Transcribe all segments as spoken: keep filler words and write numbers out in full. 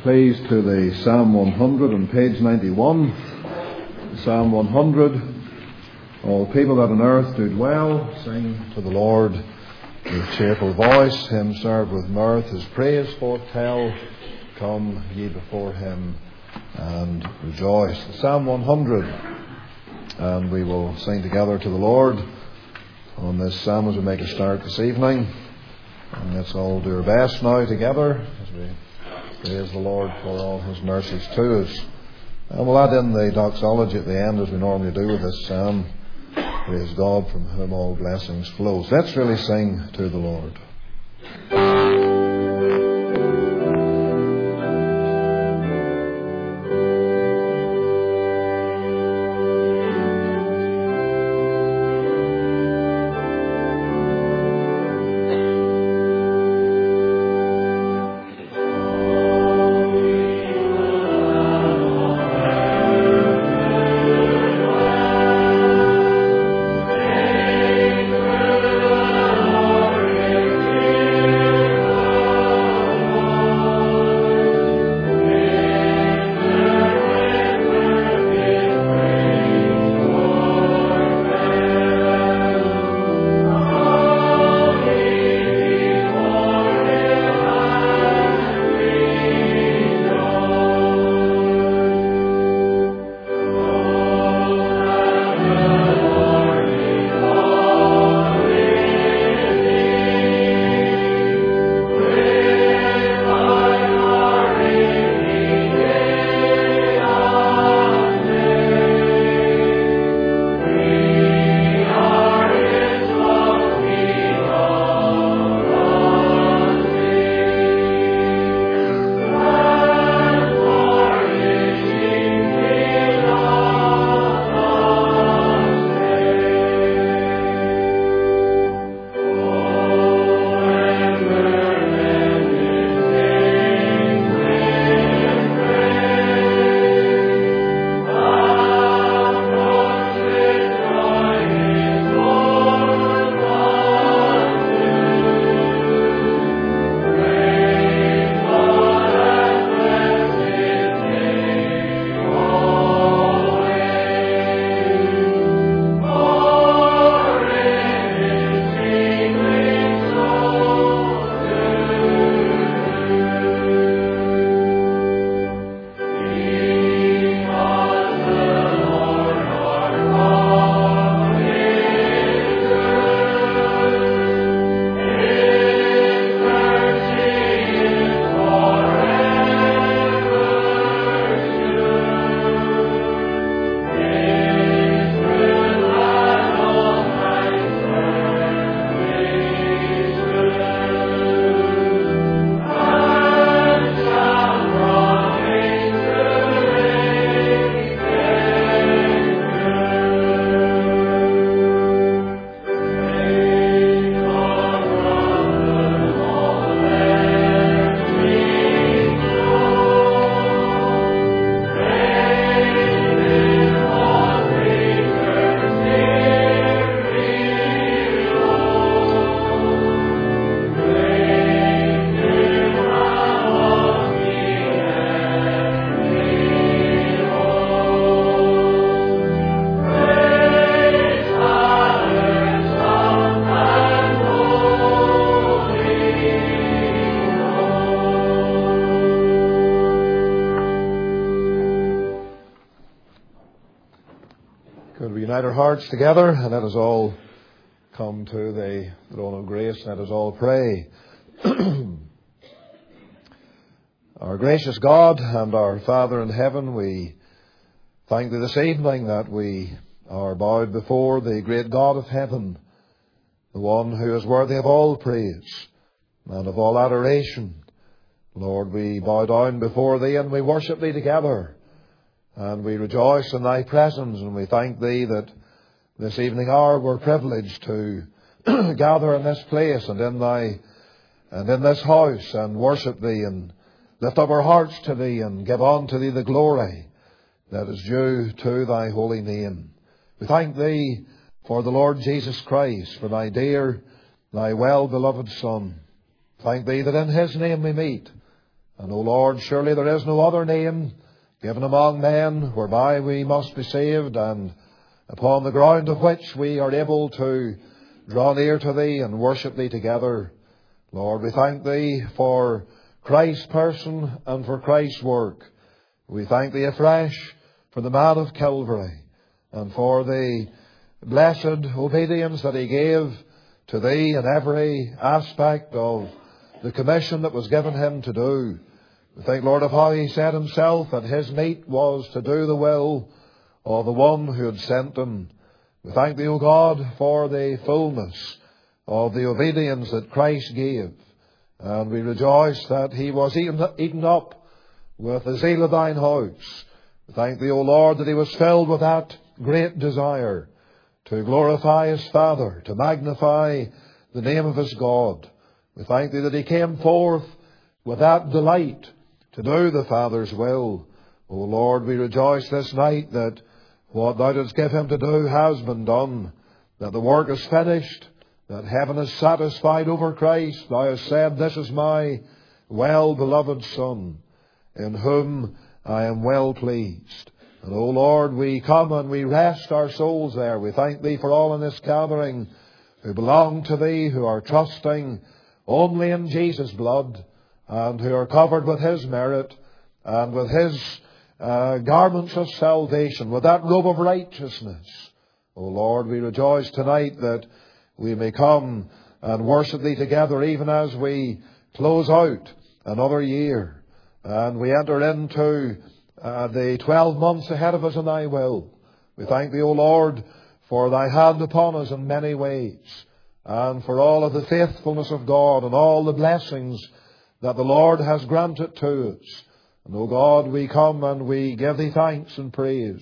please, to the Psalm one hundred on page ninety-one. Psalm one hundred. All people that on earth do dwell, sing to the Lord with cheerful voice. Him serve with mirth, his praise forth tell. Come ye before him and rejoice. Psalm one hundred. And we will sing together to the Lord on this psalm as we make a start this evening. And let's all do our best now together as we praise the Lord for all his mercies to us. And we'll add in the doxology at the end as we normally do with this psalm. Praise God from whom all blessings flow. So let's really sing to the Lord. Our hearts together, and let us all come to the throne of grace. Let us all pray. Our gracious God and our Father in heaven, we thank Thee this evening that we are bowed before the great God of heaven, the one who is worthy of all praise and of all adoration. Lord, we bow down before Thee and we worship Thee together. And we rejoice in Thy presence, and we thank Thee that this evening hour we're privileged to gather in this place and in Thy and in this house and worship Thee and lift up our hearts to Thee and give unto Thee the glory that is due to Thy holy name. We thank Thee for the Lord Jesus Christ, for Thy dear, Thy well-beloved Son. Thank Thee that in His name we meet, And, O Lord, surely there is no other name given among men whereby we must be saved, and upon the ground of which we are able to draw near to Thee and worship Thee together. Lord, we thank Thee for Christ's person and for Christ's work. We thank Thee afresh for the man of Calvary and for the blessed obedience that he gave to Thee in every aspect of the commission that was given him to do. We think, Lord, of how he said himself that his meat was to do the will of the one who had sent him. We thank Thee, O God, for the fullness of the obedience that Christ gave. And we rejoice that He was eaten, eaten up with the zeal of Thine house. We thank Thee, O Lord, that He was filled with that great desire to glorify His Father, to magnify the name of His God. We thank Thee that He came forth with that delight to do the Father's will. O Lord, we rejoice this night that what Thou didst give Him to do has been done, that the work is finished, that heaven is satisfied over Christ. Thou hast said, This is my well-beloved Son, in whom I am well pleased. And, O Lord, we come and we rest our souls there. We thank Thee for all in this gathering who belong to Thee, who are trusting only in Jesus' blood, and who are covered with His merit and with His uh, garments of salvation, with that robe of righteousness. O Lord, we rejoice tonight that we may come and worship Thee together even as we close out another year and we enter into uh, the twelve months ahead of us in Thy will. We thank Thee, O Lord, for Thy hand upon us in many ways, and for all of the faithfulness of God and all the blessings that the Lord has granted to us. And, O God, we come and we give Thee thanks and praise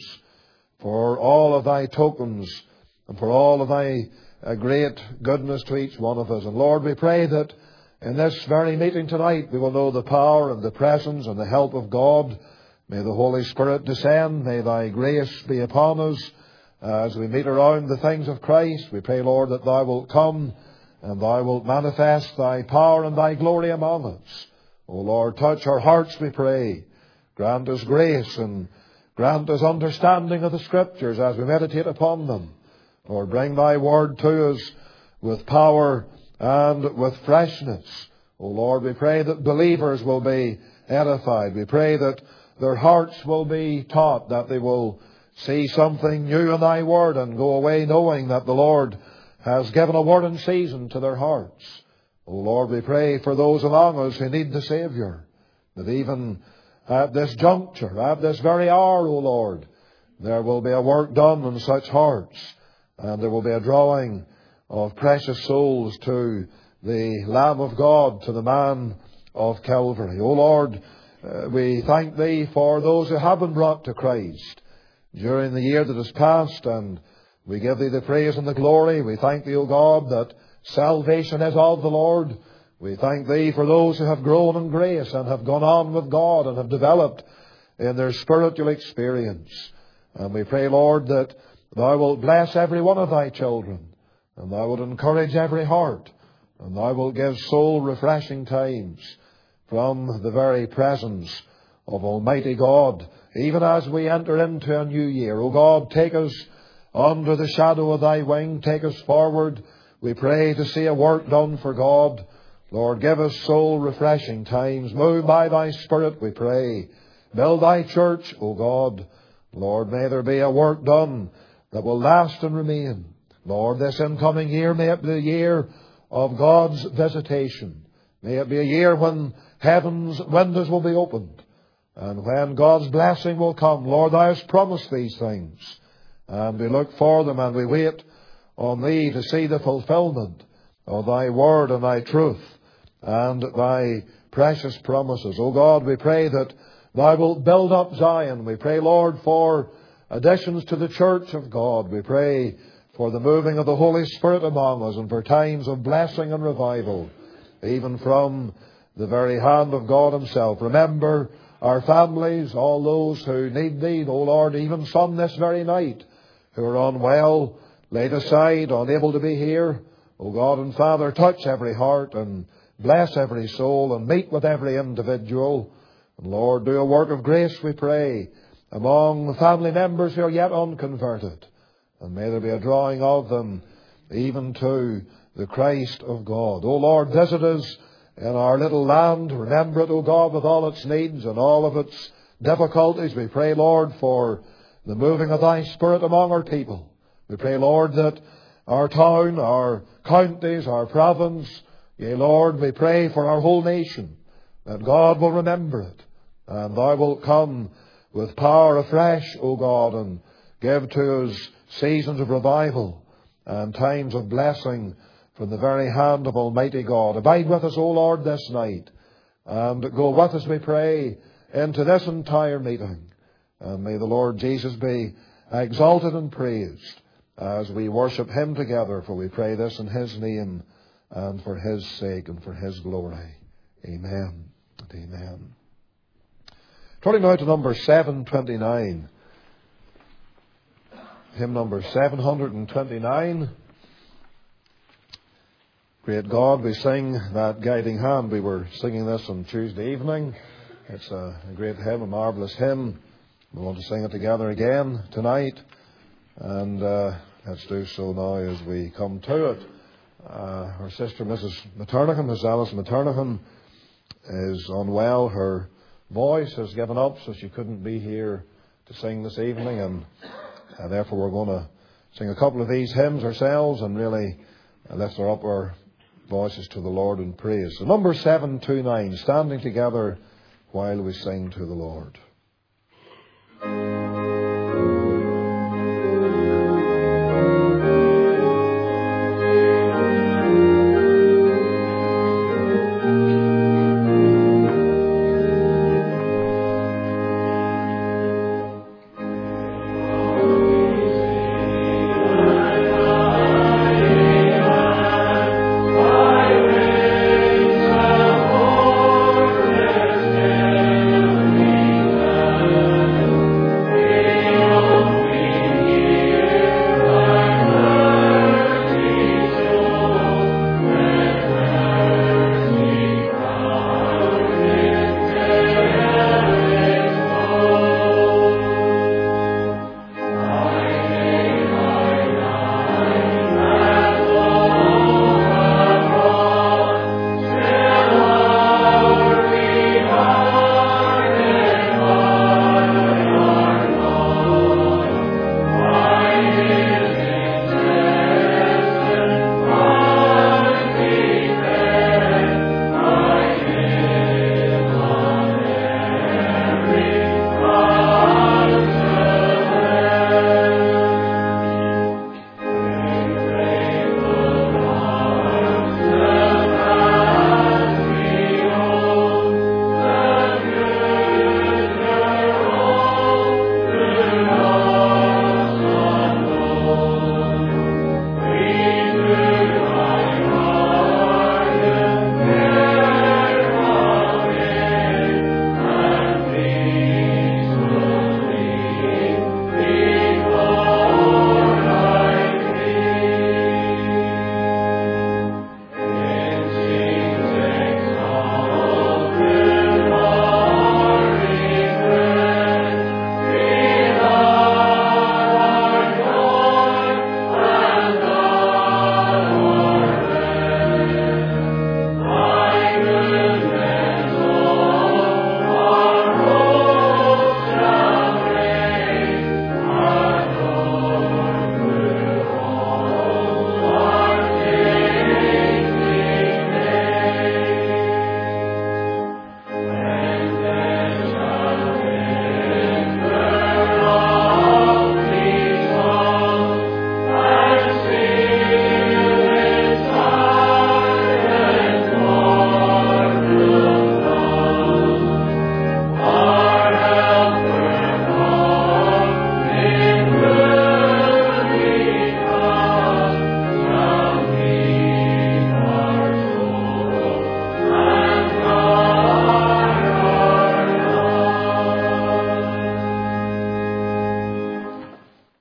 for all of Thy tokens and for all of Thy uh, great goodness to each one of us. And, Lord, we pray that in this very meeting tonight we will know the power and the presence and the help of God. May the Holy Spirit descend. May Thy grace be upon us uh, as we meet around the things of Christ. We pray, Lord, that Thou wilt come and Thou wilt manifest Thy power and Thy glory among us. O Lord, touch our hearts, we pray. Grant us grace and grant us understanding of the Scriptures as we meditate upon them. Lord, bring Thy word to us with power and with freshness. O Lord, we pray that believers will be edified. We pray that their hearts will be taught, that they will see something new in Thy word and go away knowing that the Lord has given a word in season to their hearts. O Lord, we pray for those among us who need the Saviour, that even at this juncture, at this very hour, O Lord, there will be a work done in such hearts, and there will be a drawing of precious souls to the Lamb of God, to the man of Calvary. O Lord, uh, we thank Thee for those who have been brought to Christ during the year that has passed, and we give Thee the praise and the glory. We thank Thee, O God, that salvation is of the Lord. We thank Thee for those who have grown in grace and have gone on with God and have developed in their spiritual experience. And we pray, Lord, that Thou wilt bless every one of Thy children, and Thou wilt encourage every heart, and Thou wilt give soul-refreshing times from the very presence of Almighty God, even as we enter into a new year. O God, take us under the shadow of Thy wing. Take us forward, we pray, to see a work done for God. Lord, give us soul-refreshing times. Move by Thy Spirit, we pray. Build Thy church, O God. Lord, may there be a work done that will last and remain. Lord, this incoming year, may it be a year of God's visitation. May it be a year when heaven's windows will be opened, and when God's blessing will come. Lord, Thou hast promised these things, and we look for them, and we wait on Thee to see the fulfillment of Thy word and Thy truth and Thy precious promises. O God, we pray that Thou wilt build up Zion. We pray, Lord, for additions to the church of God. We pray for the moving of the Holy Spirit among us, and for times of blessing and revival, even from the very hand of God Himself. Remember our families, all those who need Thee, O Lord, even some this very night who are unwell, laid aside, unable to be here. O God and Father, touch every heart and bless every soul and meet with every individual. And Lord, do a work of grace, we pray, among the family members who are yet unconverted. And may there be a drawing of them even to the Christ of God. O Lord, visit us in our little land. Remember it, O God, with all its needs and all of its difficulties. We pray, Lord, for the moving of Thy Spirit among our people. We pray, Lord, that our town, our counties, our province, yea, Lord, we pray for our whole nation, that God will remember it, and Thou wilt come with power afresh, O God, and give to us seasons of revival and times of blessing from the very hand of Almighty God. Abide with us, O Lord, this night, and go with us, we pray, into this entire meeting. And may the Lord Jesus be exalted and praised as we worship Him together, for we pray this in His name and for His sake and for His glory. Amen and amen. Turning now to number seven twenty-nine. Hymn number seven twenty-nine. Great God, we sing that guiding hand. We were singing this on Tuesday evening. It's a great hymn, a marvellous hymn. We want to sing it together again tonight. And uh, let's do so now as we come to it. Uh, our sister, Missus Maternican, Miss Alice Maternican, is unwell. Her voice has given up, so she couldn't be here to sing this evening. And uh, therefore we're going to sing a couple of these hymns ourselves and really uh, lift up our voices to the Lord in praise. So number seven twenty-nine, standing together while we sing to the Lord.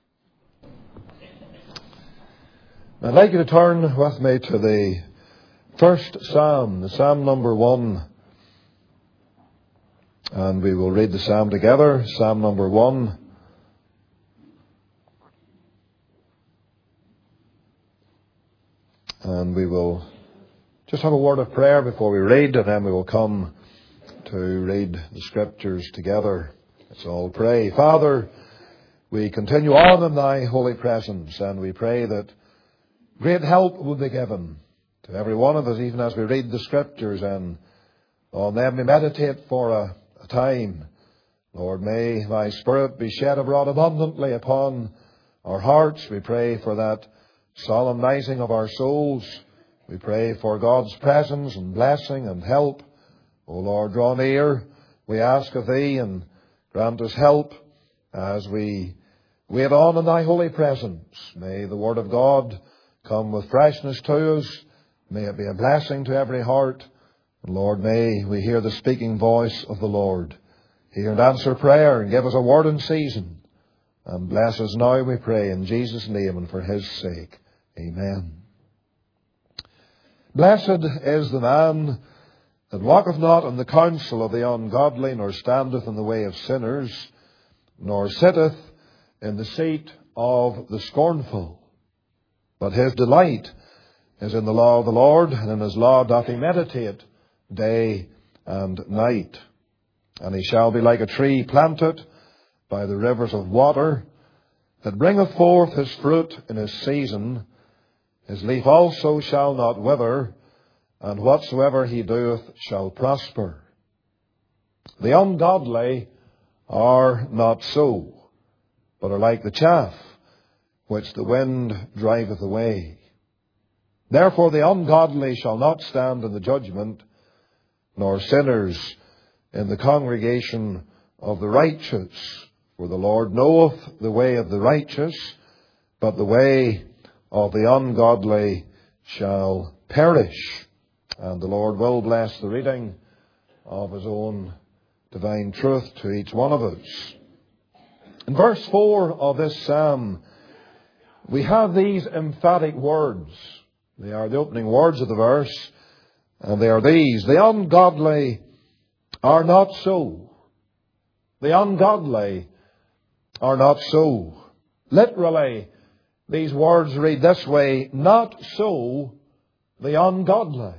I'd like you to turn with me to the First Psalm, the Psalm number one. And we will read the Psalm together. Psalm number one. And we will just have a word of prayer before we read, and then we will come to read the Scriptures together. Let's all pray. Father, we continue on in Thy holy presence, and we pray that great help will be given to every one of us, even as we read the Scriptures, and on them we meditate for a, a time. Lord, may Thy Spirit be shed abroad abundantly upon our hearts. We pray for that solemnizing of our souls. We pray for God's presence and blessing and help. O Lord, draw near, we ask of Thee, and grant us help as we wait on in Thy holy presence. May the Word of God come with freshness to us. May it be a blessing to every heart. And Lord, may we hear the speaking voice of the Lord. Hear and answer prayer, and give us a word in season. And bless us now, we pray, in Jesus' name and for His sake. Amen. Blessed is the man that walketh not in the counsel of the ungodly, nor standeth in the way of sinners, nor sitteth in the seat of the scornful. But his delight is in the law of the Lord, and in His law doth he meditate day and night. And he shall be like a tree planted by the rivers of water, that bringeth forth his fruit in his season. His leaf also shall not wither, and whatsoever he doeth shall prosper. The ungodly are not so, but are like the chaff which the wind driveth away. Therefore the ungodly shall not stand in the judgment, nor sinners in the congregation of the righteous. For the Lord knoweth the way of the righteous, but the way of the ungodly shall perish. And the Lord will bless the reading of His own divine truth to each one of us. In verse four of this psalm, we have these emphatic words. They are the opening words of the verse, and they are these: the ungodly are not so. The ungodly are not so. Literally, these words read this way: not so the ungodly.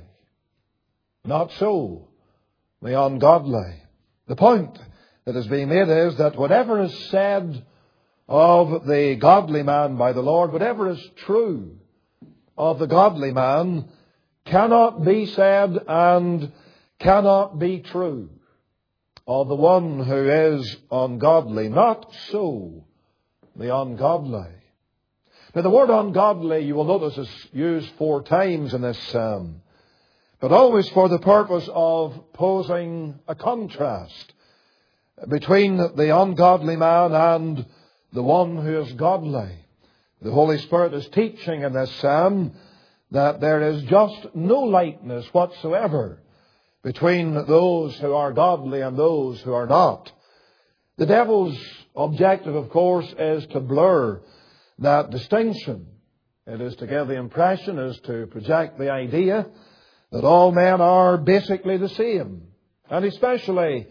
Not so the ungodly. The point that is being made is that whatever is said of the godly man by the Lord, whatever is true of the godly man, cannot be said and cannot be true of the one who is ungodly. Not so the ungodly. Now, the word ungodly, you will notice, is used four times in this psalm, but always for the purpose of posing a contrast between the ungodly man and the one who is godly. The Holy Spirit is teaching in this psalm that there is just no likeness whatsoever between those who are godly and those who are not. The devil's objective, of course, is to blur that distinction. It is to give the impression, is to project the idea that all men are basically the same, and especially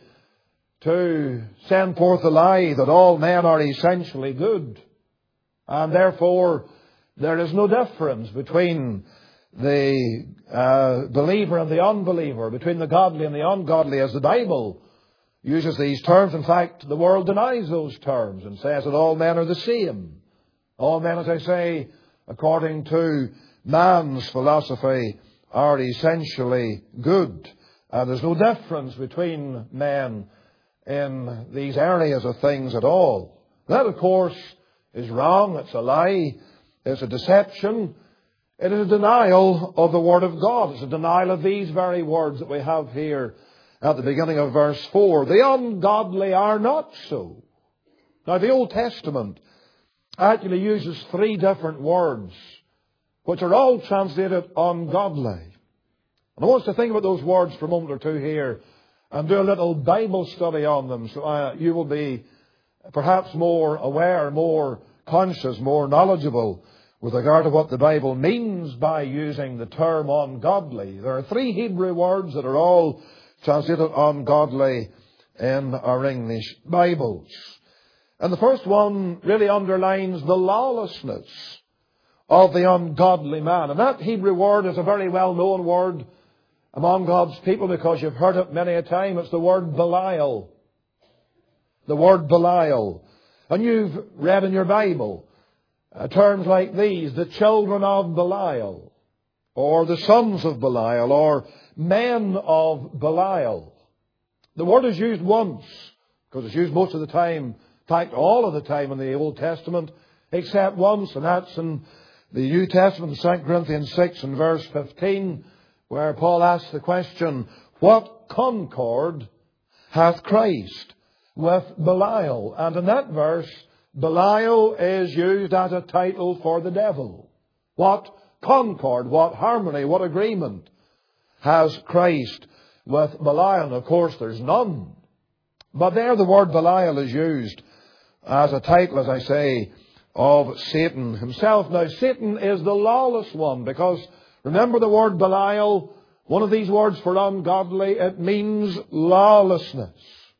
to send forth the lie that all men are essentially good, and therefore there is no difference between the uh, believer and the unbeliever, between the godly and the ungodly, as the Bible uses these terms. In fact, the world denies those terms and says that all men are the same. All men, as I say, according to man's philosophy, are essentially good. And there's no difference between men in these areas of things at all. That, of course, is wrong. It's a lie. It's a deception. It is a denial of the Word of God. It's a denial of these very words that we have here at the beginning of verse four. The ungodly are not so. Now, the Old Testament actually uses three different words, which are all translated ungodly. And I want us to think about those words for a moment or two here and do a little Bible study on them, so uh, you will be perhaps more aware, more conscious, more knowledgeable with regard to what the Bible means by using the term ungodly. There are three Hebrew words that are all translated ungodly in our English Bibles. And the first one really underlines the lawlessness of the ungodly man. And that Hebrew word is a very well-known word among God's people because you've heard it many a time. It's the word Belial. The word Belial. And you've read in your Bible Uh, terms like these, the children of Belial, or the sons of Belial, or men of Belial. The word is used once, because it's used most of the time, in fact all of the time in the Old Testament, except once, and that's in the New Testament, Second Corinthians six and verse fifteen, where Paul asks the question, what concord hath Christ with Belial? And in that verse, Belial is used as a title for the devil. What concord, what harmony, what agreement has Christ with Belial? And of course there's none. But there the word Belial is used as a title, as I say, of Satan himself. Now Satan is the lawless one, because remember the word Belial, one of these words for ungodly, it means lawlessness.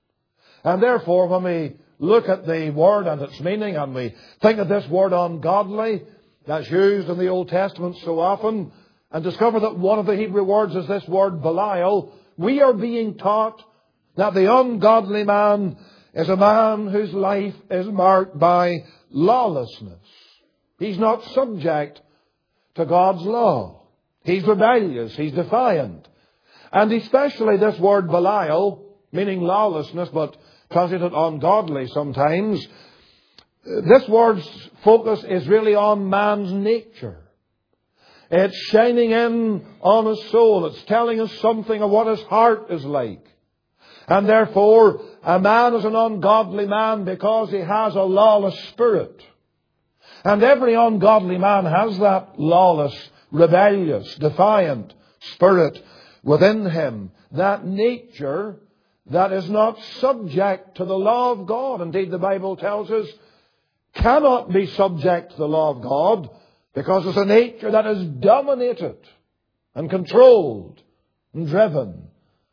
And therefore when we look at the word and its meaning, and we think of this word ungodly that's used in the Old Testament so often, and discover that one of the Hebrew words is this word Belial, we are being taught that the ungodly man is a man whose life is marked by lawlessness. He's not subject to God's law. He's rebellious. He's defiant. And especially this word Belial, meaning lawlessness, but translated ungodly sometimes, this word's focus is really on man's nature. It's shining in on his soul. It's telling us something of what his heart is like. And therefore, a man is an ungodly man because he has a lawless spirit. And every ungodly man has that lawless, rebellious, defiant spirit within him. That nature that is not subject to the law of God. Indeed, the Bible tells us, cannot be subject to the law of God, because it's a nature that is dominated and controlled and driven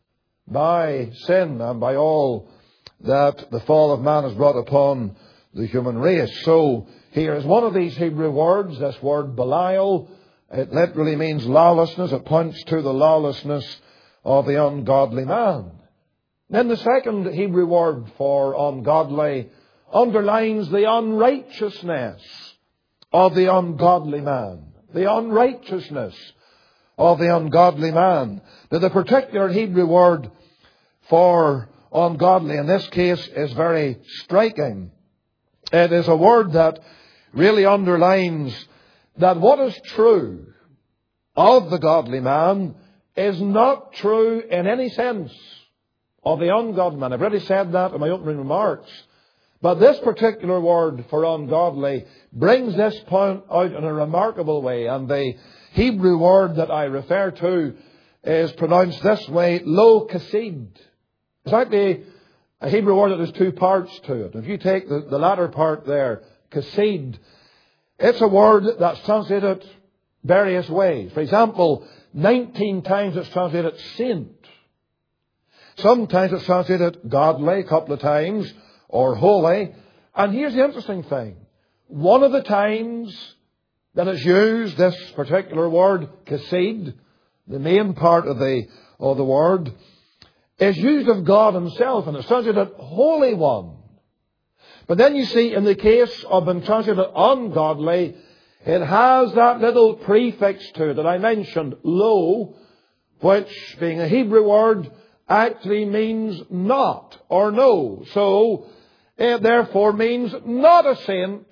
by sin and by all that the fall of man has brought upon the human race. So here is one of these Hebrew words, this word Belial. It literally means lawlessness. It points to the lawlessness of the ungodly man. Then the second Hebrew word for ungodly underlines the unrighteousness of the ungodly man. The unrighteousness of the ungodly man. Now, the particular Hebrew word for ungodly in this case is very striking. It is a word that really underlines that what is true of the godly man is not true in any sense of the ungodly man. I've already said that in my opening remarks. But this particular word for ungodly brings this point out in a remarkable way. And the Hebrew word that I refer to is pronounced this way, lo kasid. It's actually a Hebrew word that has two parts to it. If you take the, the latter part there, kasid, it's a word that's translated various ways. For example, nineteen times it's translated saint. Sometimes it's translated godly a couple of times, or holy. And here's the interesting thing. One of the times that is used, this particular word, kasid, the main part of the, of the word, is used of God himself, and it's translated Holy One. But then you see, in the case of being translated ungodly, it has that little prefix to it that I mentioned, lo, which, being a Hebrew word, actually means not or no. So it therefore means not a saint,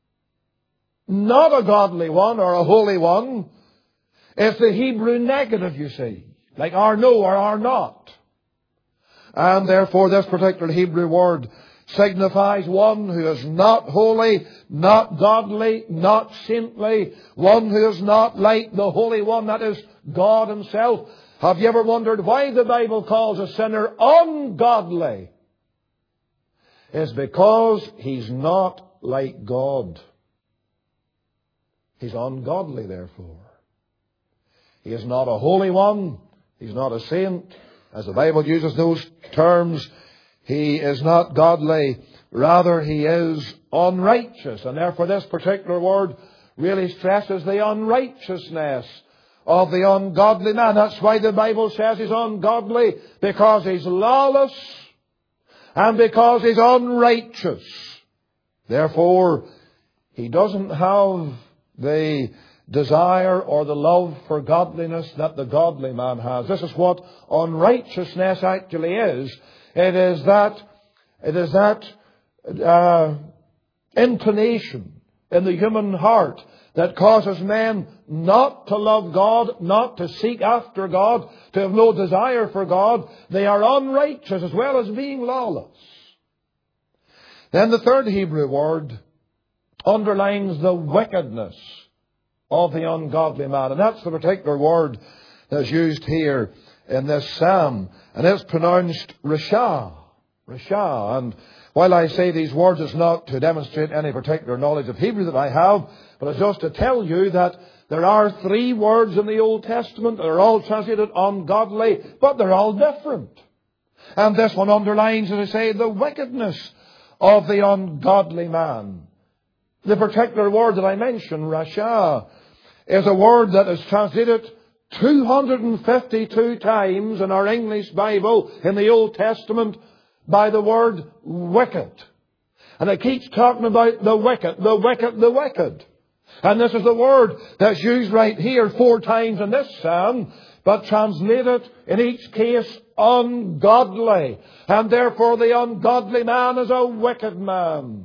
not a godly one or a holy one. It's the Hebrew negative, you see, like are no or are not. And therefore this particular Hebrew word signifies one who is not holy, not godly, not saintly, one who is not like the Holy One, that is God himself. Have you ever wondered why the Bible calls a sinner ungodly? It's because he's not like God. He's ungodly, therefore. He is not a holy one. He's not a saint. As the Bible uses those terms, he is not godly. Rather, he is unrighteous. And therefore, this particular word really stresses the unrighteousness of the ungodly man. That's why the Bible says he's ungodly, because he's lawless and because he's unrighteous. Therefore, he doesn't have the desire or the love for godliness that the godly man has. This is what unrighteousness actually is. It is that, it is that uh, inclination in the human heart that causes men not to love God, not to seek after God, to have no desire for God. They are unrighteous as well as being lawless. Then the third Hebrew word underlines the wickedness of the ungodly man. And that's the particular word that's used here in this psalm. And it's pronounced Rasha. Rasha. And while I say these words, it's not to demonstrate any particular knowledge of Hebrew that I have, but it's just to tell you that there are three words in the Old Testament that are all translated ungodly, but they're all different. And this one underlines, as I say, the wickedness of the ungodly man. The particular word that I mentioned, Rasha, is a word that is translated two hundred fifty-two times in our English Bible in the Old Testament by the word wicked. And it keeps talking about the wicked, the wicked, the wicked. And this is the word that's used right here four times in this psalm, but translated in each case ungodly. And therefore the ungodly man is a wicked man.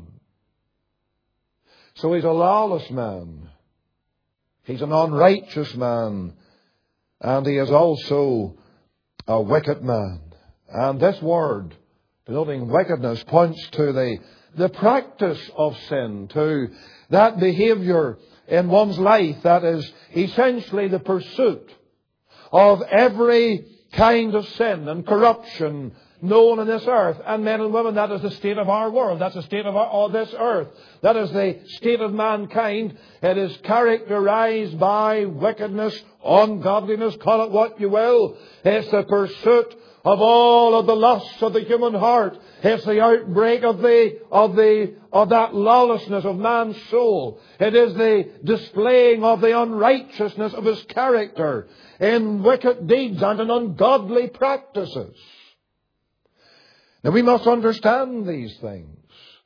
So he's a lawless man. He's an unrighteous man. And he is also a wicked man. And this word, denoting wickedness, points to the, the practice of sin, to that behavior in one's life that is essentially the pursuit of every kind of sin and corruption known on this earth. And men and women, that is the state of our world. That's the state of, our, of this earth. That is the state of mankind. It is characterized by wickedness, ungodliness, call it what you will. It's the pursuit of all of the lusts of the human heart. It's the outbreak of the, of the, of that lawlessness of man's soul. It is the displaying of the unrighteousness of his character in wicked deeds and in ungodly practices. Now we must understand these things,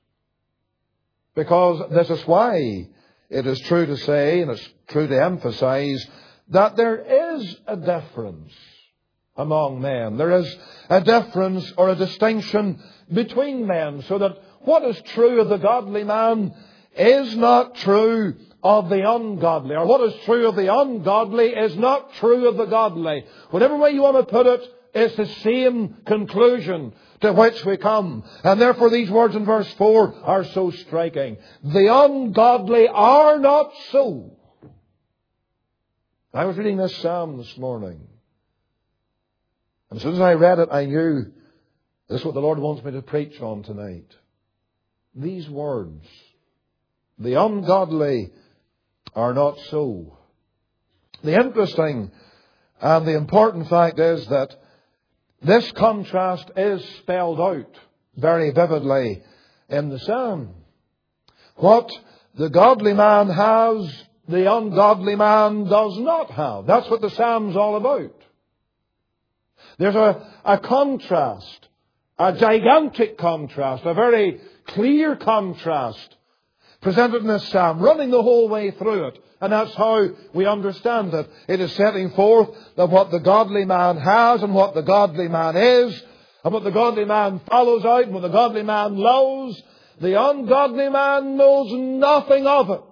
because this is why it is true to say, and it's true to emphasize, that there is a difference among men. There is a difference or a distinction between men, so that what is true of the godly man is not true of the ungodly, or what is true of the ungodly is not true of the godly. Whatever way you want to put it, it's the same conclusion to which we come. And therefore these words in verse four are so striking. The ungodly are not so. I was reading this psalm this morning, and as soon as I read it, I knew this is what the Lord wants me to preach on tonight. These words, the ungodly are not so. The interesting and the important fact is that this contrast is spelled out very vividly in the psalm. What the godly man has, the ungodly man does not have. That's what the psalm's all about. There's a, a contrast, a gigantic contrast, a very clear contrast presented in this psalm, running the whole way through it. And that's how we understand it. It is setting forth that what the godly man has and what the godly man is, and what the godly man follows out and what the godly man loves, the ungodly man knows nothing of it.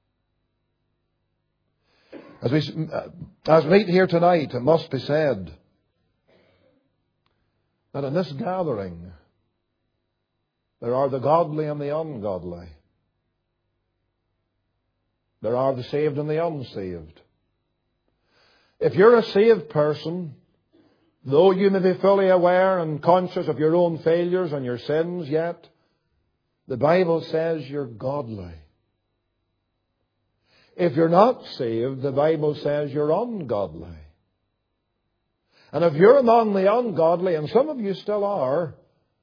As we, as we meet here tonight, it must be said that in this gathering there are the godly and the ungodly. There are the saved and the unsaved. If you're a saved person, though you may be fully aware and conscious of your own failures and your sins, yet the Bible says you're godly. If you're not saved, the Bible says you're ungodly. And if you're among the ungodly, and some of you still are,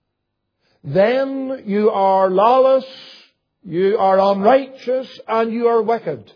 then you are lawless, you are unrighteous, and you are wicked.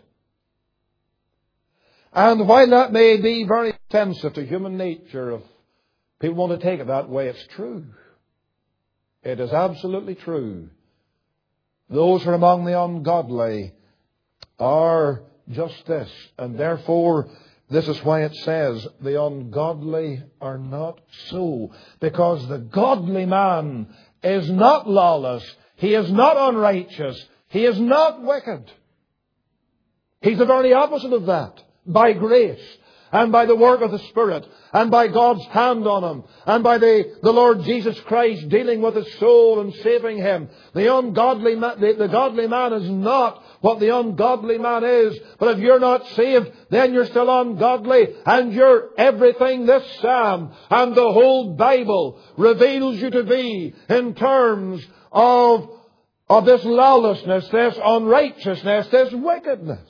And while that may be very offensive to human nature, if people want to take it that way, it's true. It is absolutely true. Those who are among the ungodly are just this. And therefore, this is why it says, the ungodly are not so. Because the godly man is not lawless. He is not unrighteous. He is not wicked. He's the very opposite of that. By grace, and by the work of the Spirit, and by God's hand on him, and by the, the Lord Jesus Christ dealing with his soul and saving him. The ungodly man, the, the godly man is not what the ungodly man is. But if you're not saved, then you're still ungodly, and you're everything this psalm and the whole Bible reveals you to be in terms of, of this lawlessness, this unrighteousness, this wickedness.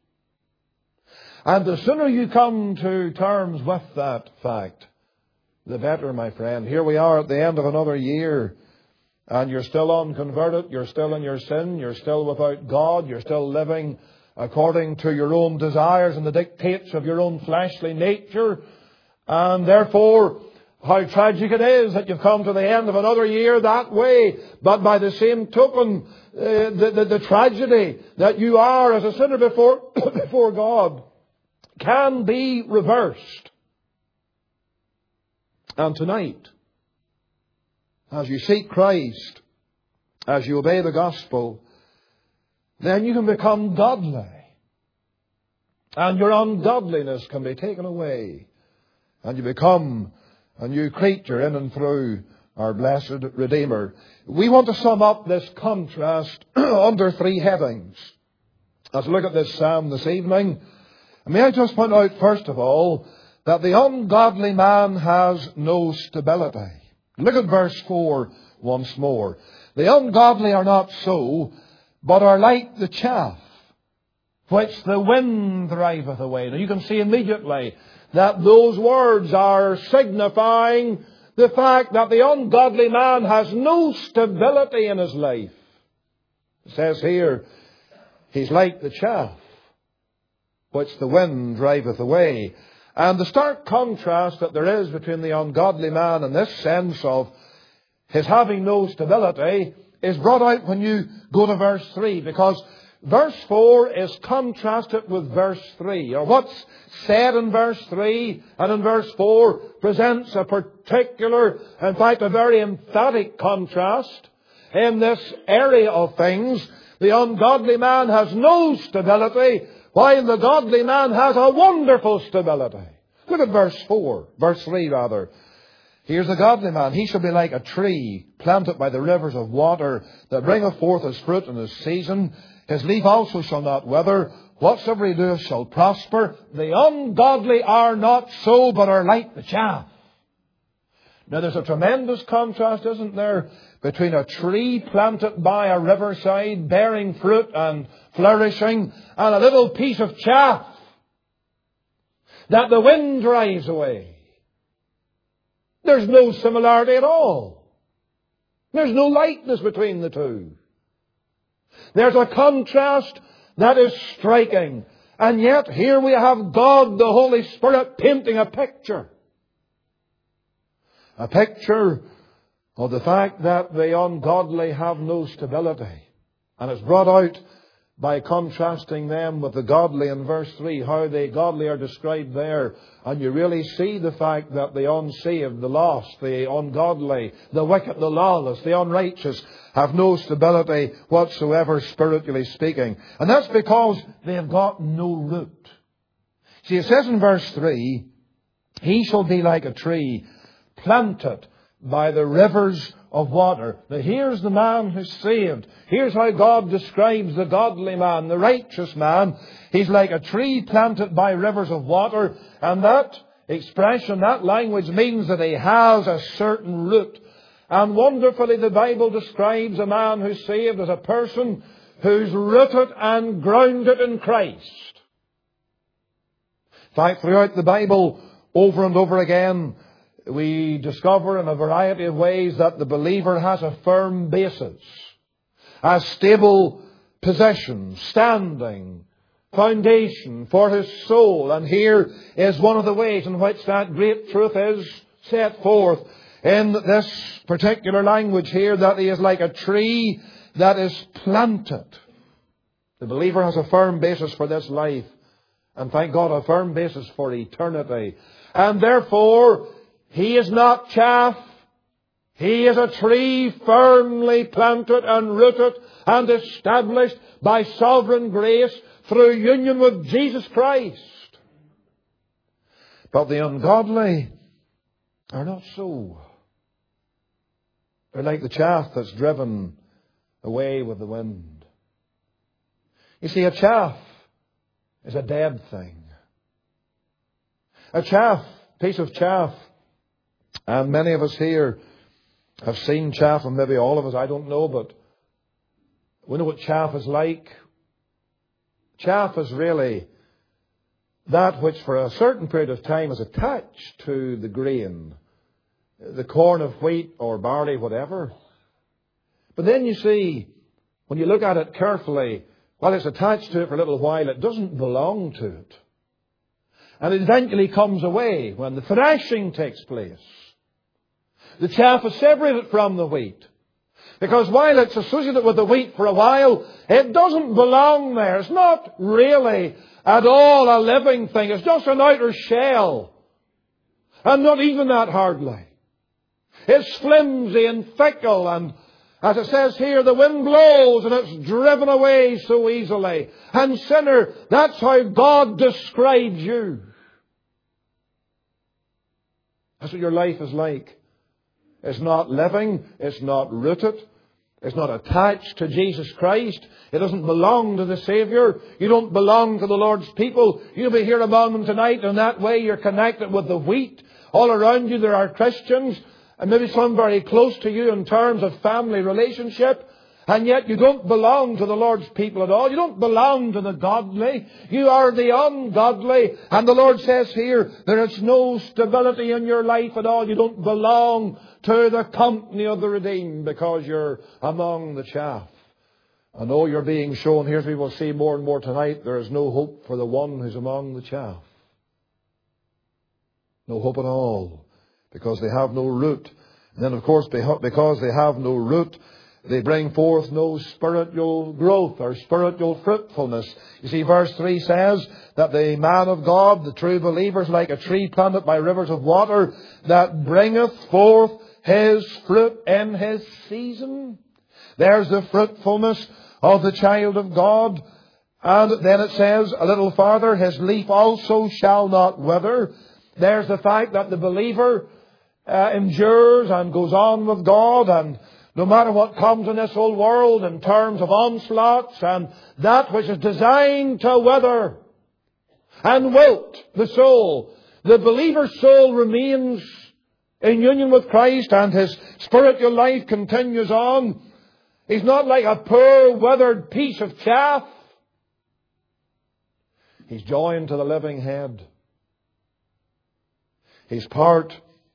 And the sooner you come to terms with that fact, the better, my friend. Here we are at the end of another year, and you're still unconverted, you're still in your sin, you're still without God, you're still living according to your own desires and the dictates of your own fleshly nature. And therefore, how tragic it is that you've come to the end of another year that way. But by the same token, uh, the, the, the tragedy that you are as a sinner before, before God can be reversed. And tonight, as you seek Christ, as you obey the gospel, then you can become godly. And your ungodliness can be taken away. And you become a new creature in and through our blessed Redeemer. We want to sum up this contrast under three headings. As we look at this psalm this evening, may I just point out, first of all, that the ungodly man has no stability. Look at verse four once more. The ungodly are not so, but are like the chaff, which the wind driveth away. Now you can see immediately that those words are signifying the fact that the ungodly man has no stability in his life. It says here, he's like the chaff, which the wind driveth away. And the stark contrast that there is between the ungodly man and this sense of his having no stability is brought out when you go to verse three, because verse four is contrasted with verse three. Or what's said in verse three and in verse four presents a particular, in fact a very emphatic contrast in this area of things. The ungodly man has no stability, while the godly man has a wonderful stability. Look at verse four, verse three rather. Here's the godly man. He shall be like a tree planted by the rivers of water, that bringeth forth his fruit in his season. His leaf also shall not wither. Whatsoever he doeth shall prosper. The ungodly are not so, but are like the chaff. Now there's a tremendous contrast, isn't there, between a tree planted by a riverside, bearing fruit and flourishing, and a little piece of chaff that the wind drives away. There's no similarity at all. There's no likeness between the two. There's a contrast that is striking. And yet here we have God, the Holy Spirit, painting a picture. A picture of the fact that the ungodly have no stability. And it's brought out by contrasting them with the godly in verse three, how the godly are described there. And you really see the fact that the unsaved, the lost, the ungodly, the wicked, the lawless, the unrighteous have no stability whatsoever, spiritually speaking. And that's because they have got no root. See, it says in verse three, he shall be like a tree planted by the rivers of water. Now here's the man who's saved. Here's how God describes the godly man, the righteous man. He's like a tree planted by rivers of water. And that expression, that language means that he has a certain root. And wonderfully the Bible describes a man who's saved as a person who's rooted and grounded in Christ. In fact, throughout the Bible, over and over again, we discover in a variety of ways that the believer has a firm basis, a stable position, standing, foundation for his soul. And here is one of the ways in which that great truth is set forth in this particular language here, that he is like a tree that is planted. The believer has a firm basis for this life, and thank God, a firm basis for eternity. And therefore, he is not chaff. He is a tree firmly planted and rooted and established by sovereign grace through union with Jesus Christ. But the ungodly are not so. They're like the chaff that's driven away with the wind. You see, a chaff is a dead thing. A chaff, piece of chaff, and many of us here have seen chaff, and maybe all of us, I don't know, but we know what chaff is like. Chaff is really that which for a certain period of time is attached to the grain, the corn of wheat or barley, whatever. But then you see, when you look at it carefully, while it's attached to it for a little while, it doesn't belong to it. And it eventually comes away when the thrashing takes place. The chaff is separated from the wheat. Because while it's associated with the wheat for a while, it doesn't belong there. It's not really at all a living thing. It's just an outer shell. And not even that hardly. It's flimsy and fickle, and as it says here, the wind blows and it's driven away so easily. And sinner, that's how God describes you. That's what your life is like. It's not living. It's not rooted. It's not attached to Jesus Christ. It doesn't belong to the Saviour. You don't belong to the Lord's people. You'll be here among them tonight, and that way you're connected with the wheat. All around you there are Christians, and maybe some very close to you in terms of family relationship. And yet you don't belong to the Lord's people at all. You don't belong to the godly. You are the ungodly. And the Lord says here, there is no stability in your life at all. You don't belong to the company of the redeemed because you're among the chaff. And oh, you're being shown here, as we will see more and more tonight, there is no hope for the one who's among the chaff. No hope at all, because they have no root. And then, of course, because they have no root, they bring forth no spiritual growth or spiritual fruitfulness. You see, verse three says that the man of God, the true believer, is like a tree planted by rivers of water that bringeth forth his fruit in his season. There's the fruitfulness of the child of God. And then it says a little farther, his leaf also shall not wither. There's the fact that the believer uh, endures and goes on with God, and no matter what comes in this old world in terms of onslaughts and that which is designed to wither and wilt the soul, the believer's soul remains in union with Christ and his spiritual life continues on. He's not like a poor withered piece of chaff. He's joined to the living head. He's part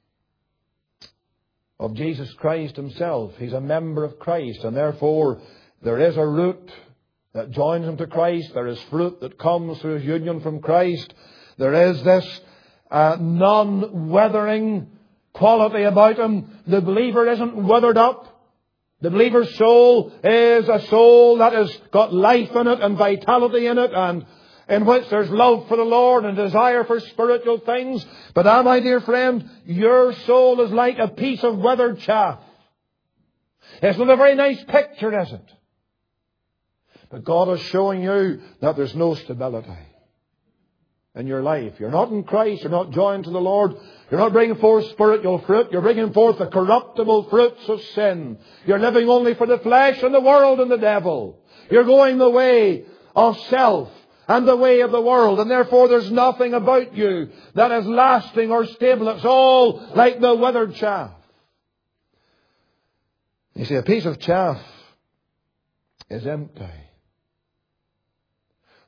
of Jesus Christ himself. He's a member of Christ, and therefore there is a root that joins him to Christ. There is fruit that comes through his union from Christ. There is this uh, non-withering quality about him. The believer isn't withered up. The believer's soul is a soul that has got life in it and vitality in it, and in which there's love for the Lord and desire for spiritual things. But ah, my dear friend, your soul is like a piece of withered chaff. It's not a very nice picture, is it? But God is showing you that there's no stability in your life. You're not in Christ. You're not joined to the Lord. You're not bringing forth spiritual fruit. You're bringing forth the corruptible fruits of sin. You're living only for the flesh and the world and the devil. You're going the way of self and the way of the world, and therefore there's nothing about you that is lasting or stable. It's all like the withered chaff. You see, a piece of chaff is empty.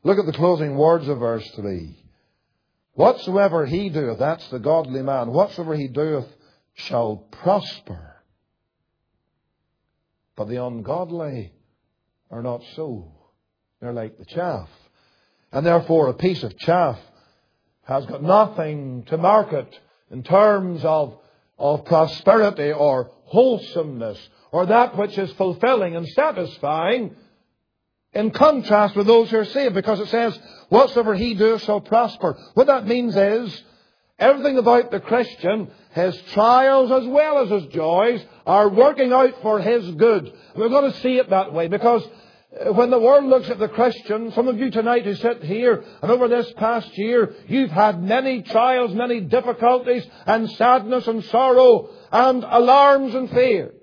Look at the closing words of verse three. Whatsoever he doeth, that's the godly man, whatsoever he doeth shall prosper. But the ungodly are not so. They're like the chaff. And therefore a piece of chaff has got nothing to market in terms of, of prosperity or wholesomeness or that which is fulfilling and satisfying, in contrast with those who are saved, because it says, whatsoever he doeth shall prosper. What that means is, everything about the Christian, his trials as well as his joys, are working out for his good. We're going to see it that way, because when the world looks at the Christian, some of you tonight who sit here, and over this past year, you've had many trials, many difficulties, and sadness and sorrow, and alarms and fears.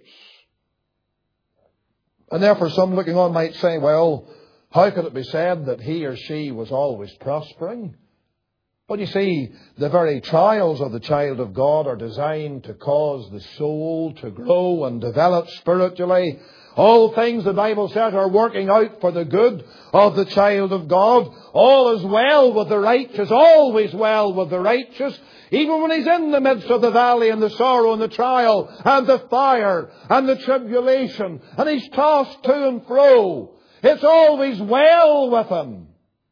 And therefore some looking on might say, well, how could it be said that he or she was always prospering? Well, you see, the very trials of the child of God are designed to cause the soul to grow and develop spiritually. All things, the Bible says, are working out for the good of the child of God. All is well with the righteous, always well with the righteous. Even when he's in the midst of the valley and the sorrow and the trial and the fire and the tribulation, and he's tossed to and fro, it's always well with him.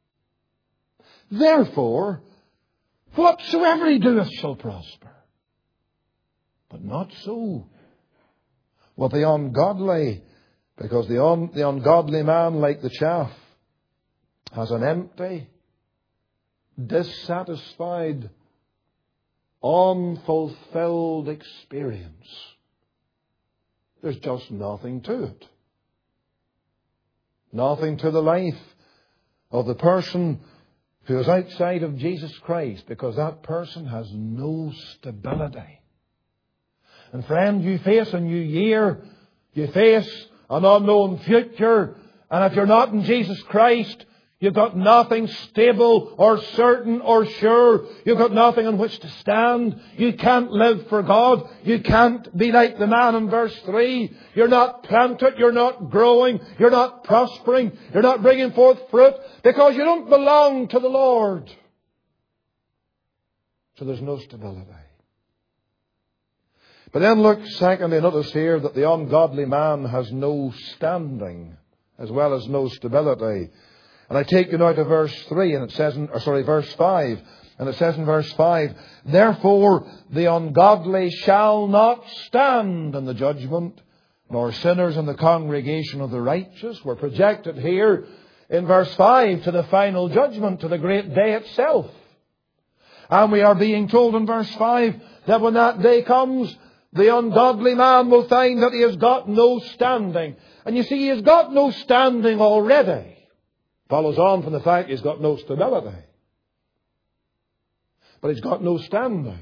Therefore, whatsoever he doeth shall prosper. But not so with the ungodly, because the, un, the ungodly man, like the chaff, has an empty, dissatisfied, unfulfilled experience. There's just nothing to it. Nothing to the life of the person who is outside of Jesus Christ, because that person has no stability. And friend, you face a new year, you face an unknown future, and if you're not in Jesus Christ, you've got nothing stable or certain or sure. You've got nothing on which to stand. You can't live for God. You can't be like the man in verse three. You're not planted. You're not growing. You're not prospering. You're not bringing forth fruit because you don't belong to the Lord. So there's no stability. But then look, secondly, notice here that the ungodly man has no standing as well as no stability. And I take you now to verse three, and it says, in, or sorry, verse five, and it says in verse five, therefore the ungodly shall not stand in the judgment, nor sinners in the congregation of the righteous. We're projected here in verse five to the final judgment, to the great day itself. And we are being told in verse five that when that day comes, the ungodly man will find that he has got no standing. And you see, he has got no standing already. Follows on from the fact he's got no stability. But he's got no standing.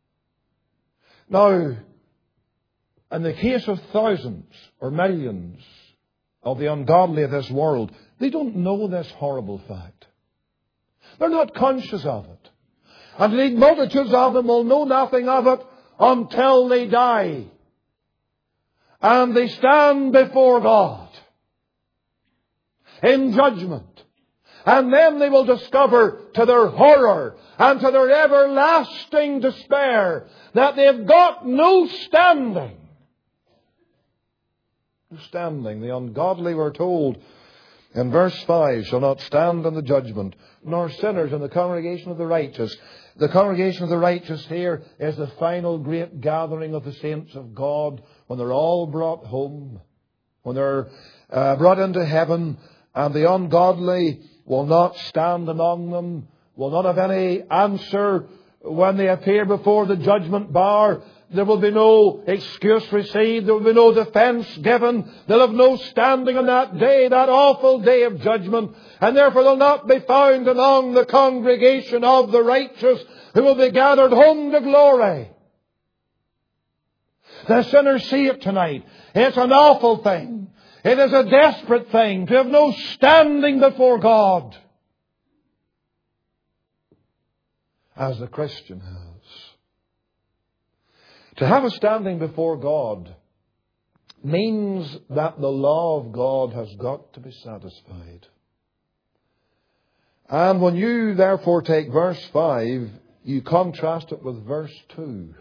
Now, in the case of thousands or millions of the ungodly of this world, they don't know this horrible fact. They're not conscious of it. And indeed, multitudes of them will know nothing of it until they die. And they stand before God in judgment. And then they will discover to their horror and to their everlasting despair that they've got no standing. No standing. The ungodly, we're told in verse five, shall not stand in the judgment, nor sinners in the congregation of the righteous. The congregation of the righteous here is the final great gathering of the saints of God when they're all brought home, when they're uh, brought into heaven, and the ungodly will not stand among them, will not have any answer when they appear before the judgment bar. There will be no excuse received. There will be no defense given. They'll have no standing on that day, that awful day of judgment. And therefore they'll not be found among the congregation of the righteous who will be gathered home to glory. The sinners see it tonight. It's an awful thing. It is a desperate thing to have no standing before God, as the Christian has. To have a standing before God means that the law of God has got to be satisfied. And when you therefore take verse five, you contrast it with verse two.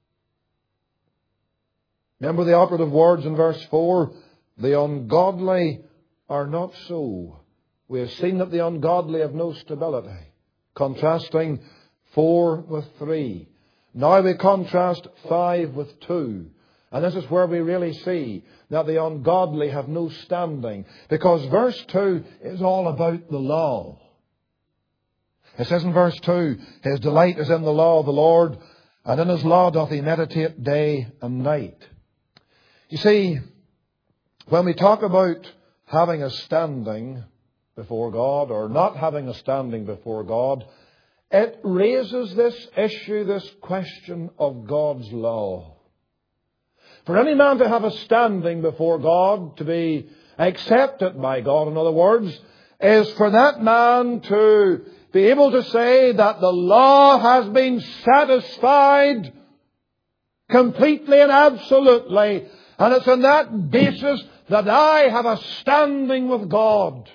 Remember the operative words in verse four? The ungodly are not so. We have seen that the ungodly have no stability. Contrasting four with three. Now we contrast five with two. And this is where we really see that the ungodly have no standing. Because verse two is all about the law. It says in verse two, his delight is in the law of the Lord, and in his law doth he meditate day and night. You see, when we talk about having a standing before God or not having a standing before God, it raises this issue, this question of God's law. For any man to have a standing before God, to be accepted by God, in other words, is for that man to be able to say that the law has been satisfied completely and absolutely. And it's on that basis that I have a standing with God.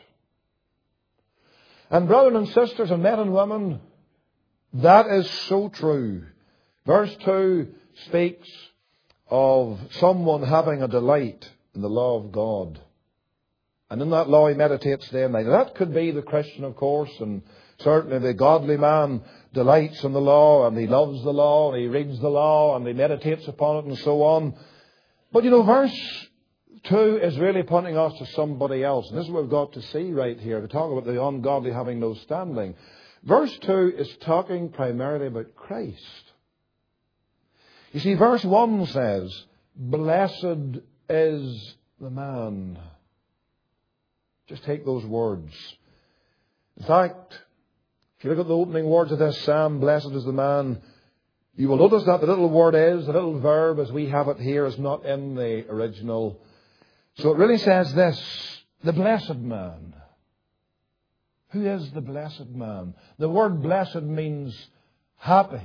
And brothers and sisters and men and women, that is so true. Verse two speaks of someone having a delight in the law of God. And in that law he meditates day and night. That could be the Christian, of course, and certainly the godly man delights in the law, and he loves the law, and he reads the law, and he meditates upon it, and so on. But you know, verse two is really pointing us to somebody else. And this is what we've got to see right here, to talk about the ungodly having no standing. Verse two is talking primarily about Christ. You see, verse one says, blessed is the man. Just take those words. In fact, if you look at the opening words of this psalm, blessed is the man, you will notice that the little word is, the little verb as we have it here, is not in the original. So it really says this, the blessed man. Who is the blessed man? The word blessed means happy.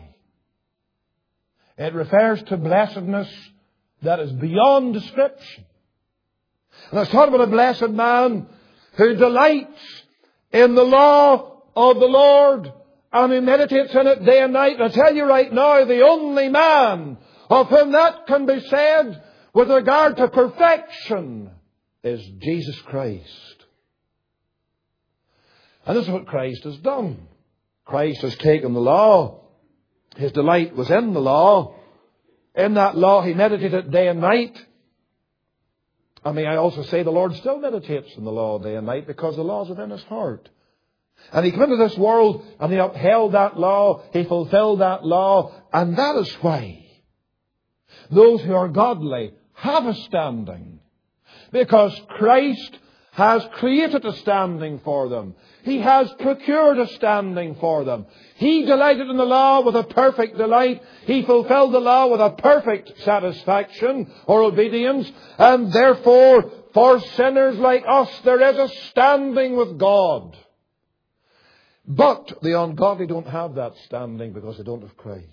It refers to blessedness that is beyond description. And it's talking about a blessed man who delights in the law of the Lord and who meditates in it day and night. And I tell you right now, the only man of whom that can be said with regard to perfection is Jesus Christ. And this is what Christ has done. Christ has taken the law. His delight was in the law. In that law he meditated day and night. I mean, I also say the Lord still meditates in the law day and night because the law is within his heart. And he came into this world and he upheld that law. He fulfilled that law. And that is why those who are godly have a standing. Because Christ has created a standing for them. He has procured a standing for them. He delighted in the law with a perfect delight. He fulfilled the law with a perfect satisfaction or obedience. And therefore, for sinners like us, there is a standing with God. But the ungodly don't have that standing because they don't have Christ.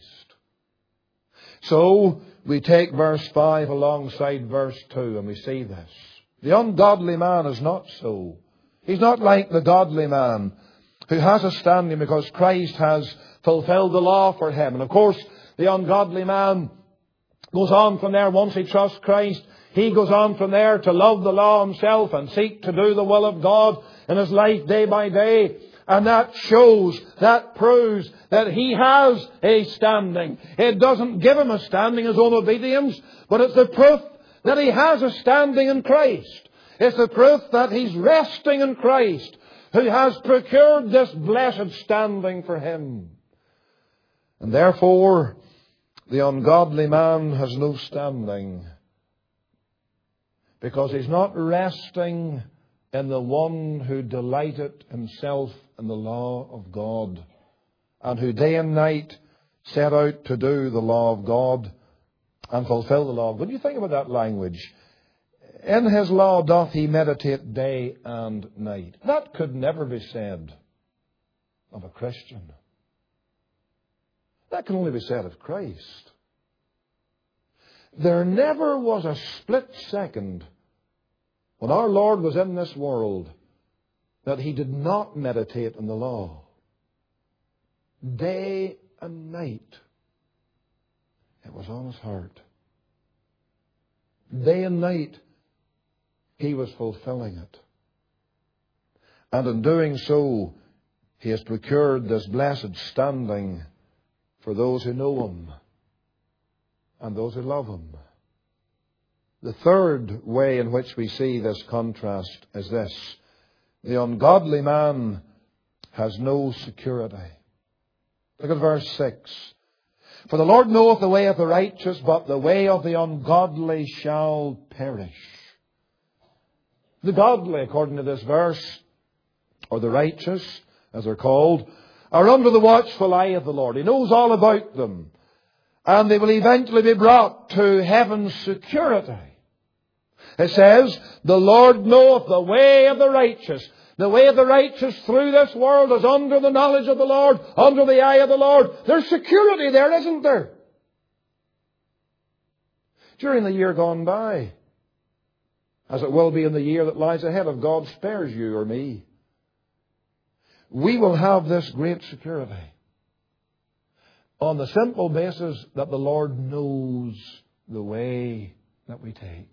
So, we take verse five alongside verse two and we see this. The ungodly man is not so. He's not like the godly man who has a standing because Christ has fulfilled the law for him. And of course, the ungodly man goes on from there. Once he trusts Christ, he goes on from there to love the law himself and seek to do the will of God in his life day by day. And that shows, that proves that he has a standing. It doesn't give him a standing, his own obedience, but it's the proof that he has a standing in Christ. It's the proof that he's resting in Christ, who has procured this blessed standing for him. And therefore, the ungodly man has no standing, because he's not resting in the one who delighted himself in the law of God, and who day and night set out to do the law of God and fulfill the law. When you think about that language, in his law doth he meditate day and night. That could never be said of a Christian. That can only be said of Christ. There never was a split second when our Lord was in this world that he did not meditate on the law day and night. It was on his heart. Day and night he was fulfilling it. And in doing so, he has procured this blessed standing for those who know him and those who love him. The third way in which we see this contrast is this. The ungodly man has no security. Look at verse six. For the Lord knoweth the way of the righteous, but the way of the ungodly shall perish. The godly, according to this verse, or the righteous, as they're called, are under the watchful eye of the Lord. He knows all about them. And they will eventually be brought to heaven's security. It says, the Lord knoweth the way of the righteous. The way of the righteous through this world is under the knowledge of the Lord, under the eye of the Lord. There's security there, isn't there? During the year gone by, as it will be in the year that lies ahead if God spares you or me, we will have this great security on the simple basis that the Lord knows the way that we take.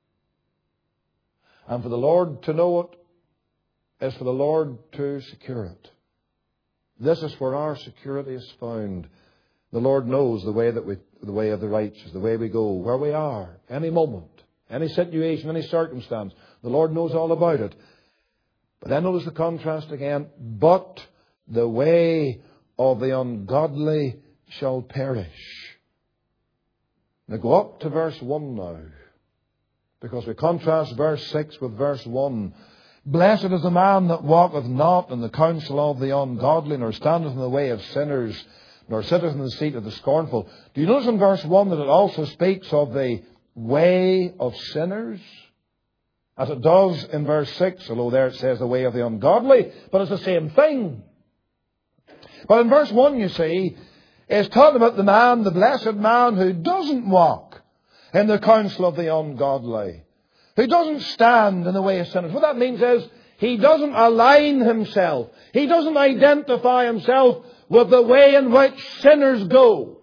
And for the Lord to know it is for the Lord to secure it. This is where our security is found. The Lord knows the way that we, the way of the righteous, the way we go, where we are, any moment, any situation, any circumstance. The Lord knows all about it. But then notice the contrast again. But the way of the ungodly shall perish. Now go up to verse one now. Because we contrast verse six with verse one. Blessed is the man that walketh not in the counsel of the ungodly, nor standeth in the way of sinners, nor sitteth in the seat of the scornful. Do you notice in verse one that it also speaks of the way of sinners? As it does in verse six, although there it says the way of the ungodly, but it's the same thing. But in verse one, you see, it's talking about the man, the blessed man, who doesn't walk in the counsel of the ungodly, who doesn't stand in the way of sinners. What that means is, he doesn't align himself, he doesn't identify himself with the way in which sinners go.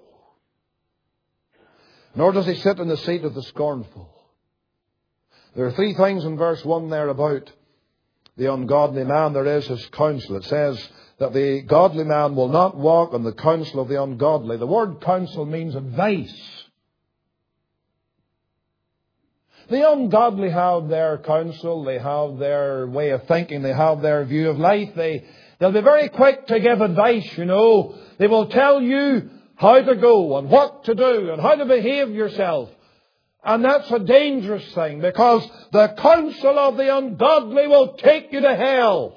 Nor does he sit in the seat of the scornful. There are three things in verse one there about the ungodly man. There is his counsel. It says that the godly man will not walk in the counsel of the ungodly. The word counsel means advice. The ungodly have their counsel, they have their way of thinking, they have their view of life. They, they'll be very quick to give advice, you know. They will tell you how to go and what to do and how to behave yourself. And that's a dangerous thing, because the counsel of the ungodly will take you to hell.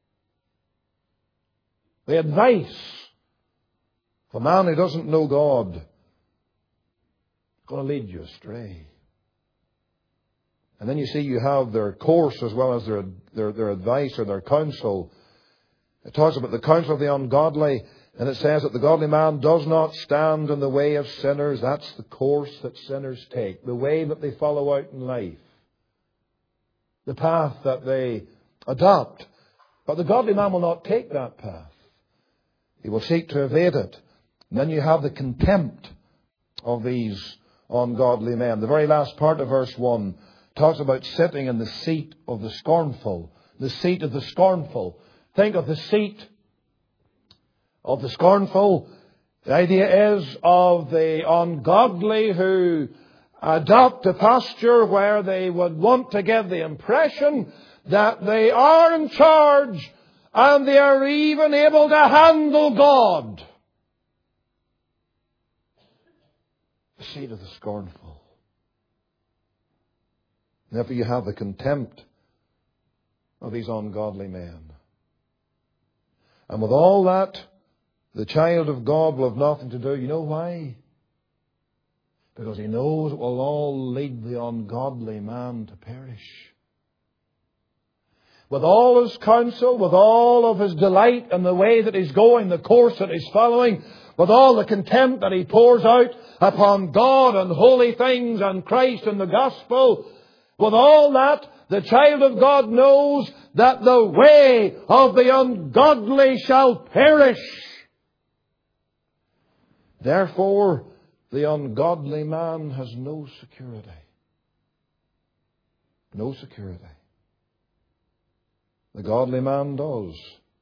The advice of a man who doesn't know God is going to lead you astray. And then you see you have their course as well as their, their, their advice or their counsel. It talks about the counsel of the ungodly, and it says that the godly man does not stand in the way of sinners. That's the course that sinners take, the way that they follow out in life, the path that they adopt. But the godly man will not take that path. He will seek to evade it. And then you have the contempt of these ungodly men. The very last part of verse one talks about sitting in the seat of the scornful. The seat of the scornful. Think of the seat of the scornful. The idea is of the ungodly who adopt a posture where they would want to give the impression that they are in charge and they are even able to handle God. The seat of the scornful. Therefore you have the contempt of these ungodly men. And with all that, the child of God will have nothing to do. You know why? Because he knows it will all lead the ungodly man to perish. With all his counsel, with all of his delight in the way that he's going, the course that he's following, with all the contempt that he pours out upon God and holy things and Christ and the gospel, with all that, the child of God knows that the way of the ungodly shall perish. Therefore, the ungodly man has no security. No security. The godly man does.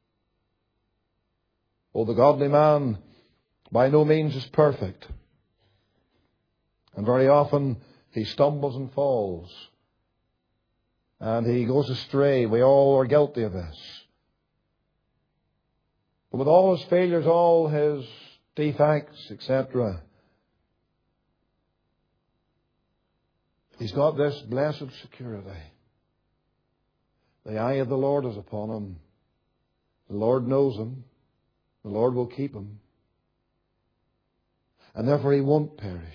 Oh, the godly man by no means is perfect. And very often he stumbles and falls. And he goes astray. We all are guilty of this. But with all his failures, all his defects, et cetera, he's got this blessed security. The eye of the Lord is upon him. The Lord knows him. The Lord will keep him. And therefore he won't perish.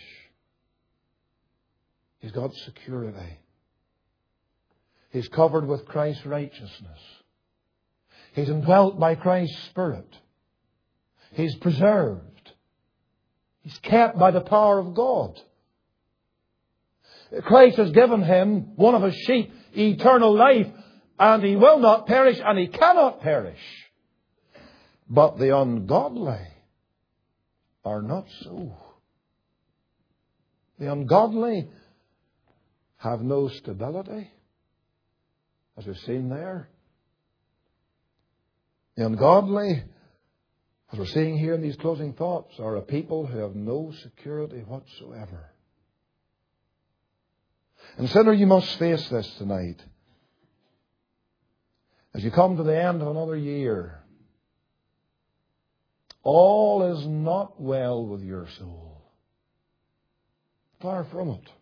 He's got security. He's covered with Christ's righteousness. He's indwelt by Christ's Spirit. He's preserved. He's kept by the power of God. Christ has given him, one of his sheep, eternal life, and he will not perish, and he cannot perish. But the ungodly are not so. The ungodly have no stability, as we've seen there. The ungodly, as we're seeing here in these closing thoughts, are a people who have no security whatsoever. And sinner, you must face this tonight. As you come to the end of another year, all is not well with your soul. Far from it.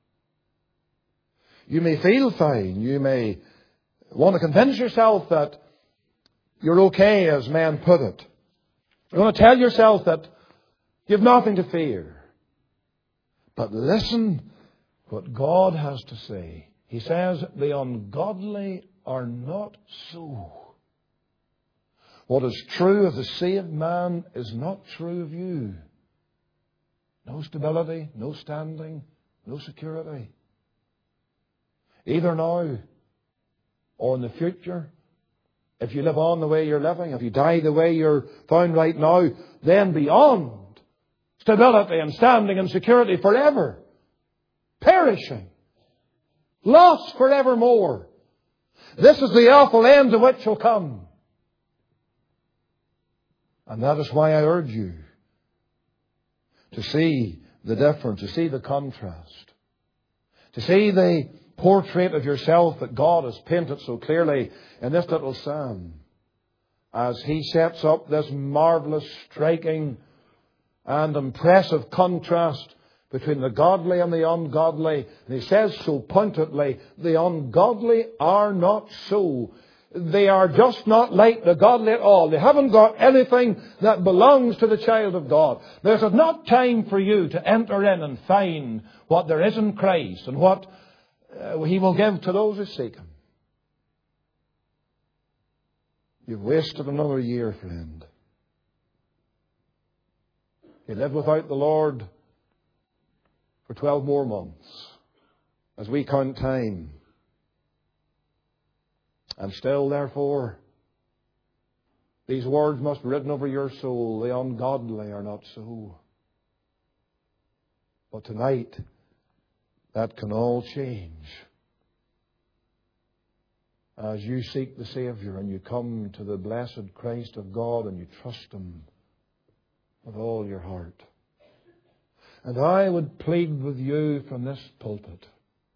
You may feel fine. You may want to convince yourself that you're okay, as men put it. You want to tell yourself that you've nothing to fear. But listen what God has to say. He says, the ungodly are not so. What is true of the saved man is not true of you. No stability, no standing, no security. Either now or in the future. If you live on the way you're living, if you die the way you're found right now, then beyond stability and standing and security forever. Perishing. Lost forevermore. This is the awful end to which shall come. And that is why I urge you to see the difference, to see the contrast, to see the portrait of yourself that God has painted so clearly in this little psalm, as he sets up this marvelous, striking and impressive contrast between the godly and the ungodly. And he says so pointedly, the ungodly are not so. They are just not like the godly at all. They haven't got anything that belongs to the child of God. There's not time for you to enter in and find what there is in Christ and what uh, he will give to those who seek him. You've wasted another year, friend. You live without the Lord for twelve more months, as we count time. And still, therefore, these words must be written over your soul. The ungodly are not so. But tonight, that can all change. As you seek the Saviour and you come to the blessed Christ of God and you trust him with all your heart. And I would plead with you from this pulpit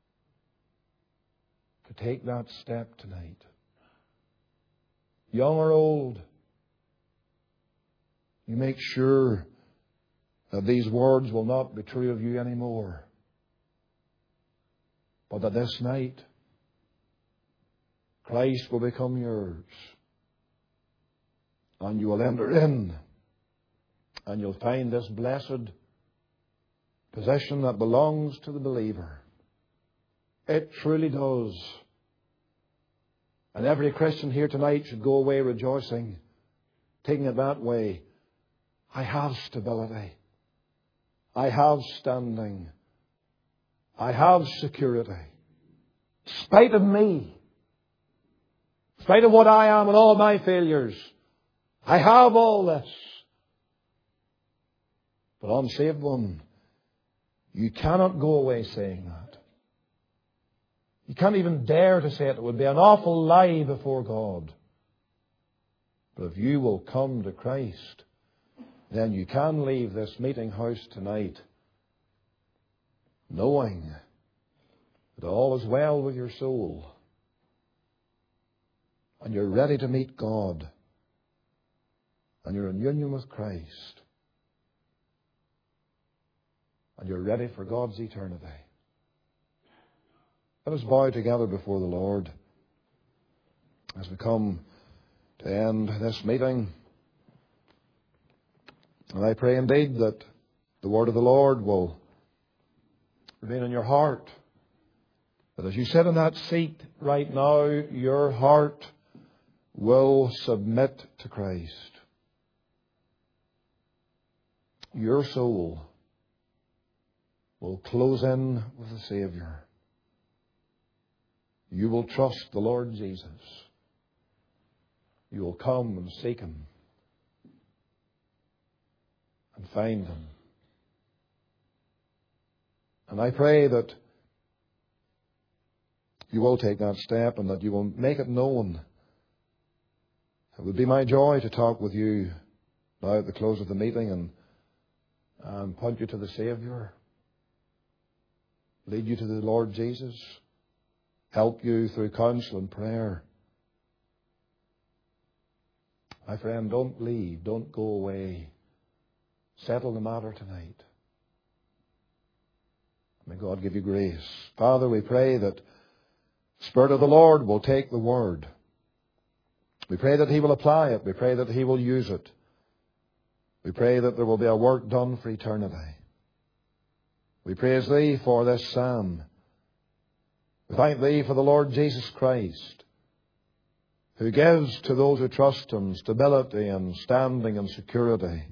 to take that step tonight. Young or old, you make sure that these words will not be true of you anymore. But that this night, Christ will become yours. And you will enter in. And you'll find this blessed possession that belongs to the believer. It truly does. And every Christian here tonight should go away rejoicing, taking it that way. I have stability. I have standing. I have security. In spite of me. In spite of what I am and all my failures, I have all this. But unsaved one, you cannot go away saying that. You can't even dare to say it. It would be an awful lie before God. But if you will come to Christ, then you can leave this meeting house tonight knowing that all is well with your soul and you're ready to meet God and you're in union with Christ and you're ready for God's eternity. Let us bow together before the Lord as we come to end this meeting. And I pray indeed that the word of the Lord will remain in your heart. That as you sit in that seat right now, your heart will submit to Christ. Your soul will close in with the Saviour. You will trust the Lord Jesus. You will come and seek Him and find Him. And I pray that you will take that step and that you will make it known. It would be my joy to talk with you now at the close of the meeting and, and point you to the Saviour, lead you to the Lord Jesus, help you through counsel and prayer. My friend, don't leave, don't go away. Settle the matter tonight. May God give you grace. Father, we pray that the Spirit of the Lord will take the Word. We pray that He will apply it. We pray that He will use it. We pray that there will be a work done for eternity. We praise Thee for this psalm. We thank Thee for the Lord Jesus Christ, who gives to those who trust Him stability and standing and security.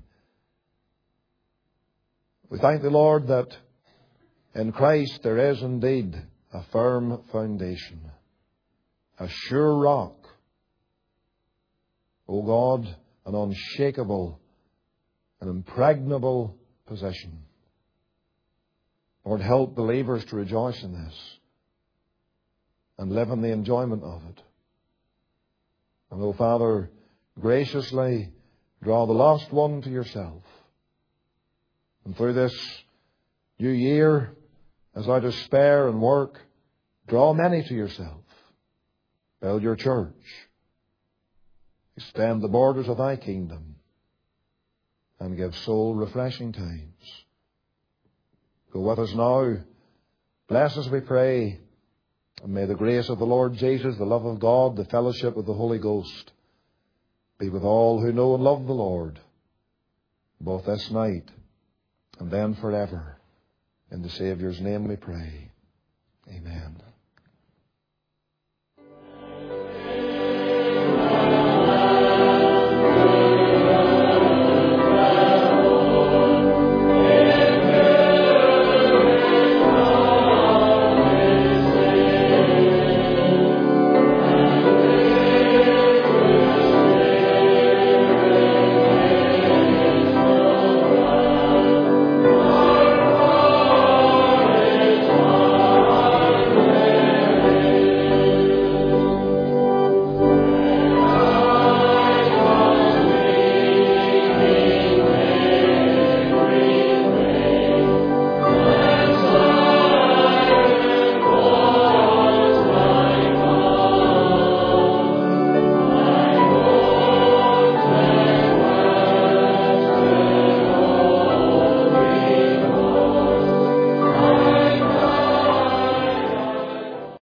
We thank the Lord that in Christ there is indeed a firm foundation, a sure rock, O God, an unshakable, an impregnable position. Lord, help believers to rejoice in this and live in the enjoyment of it. And, O Father, graciously draw the lost one to yourself. And through this new year, as I despair and work, draw many to yourself. Build your church. Extend the borders of Thy kingdom. And give soul refreshing times. Go with us now. Bless us, we pray. And may the grace of the Lord Jesus, the love of God, the fellowship of the Holy Ghost be with all who know and love the Lord, both this night and then forever. In the Saviour's name we pray. Amen.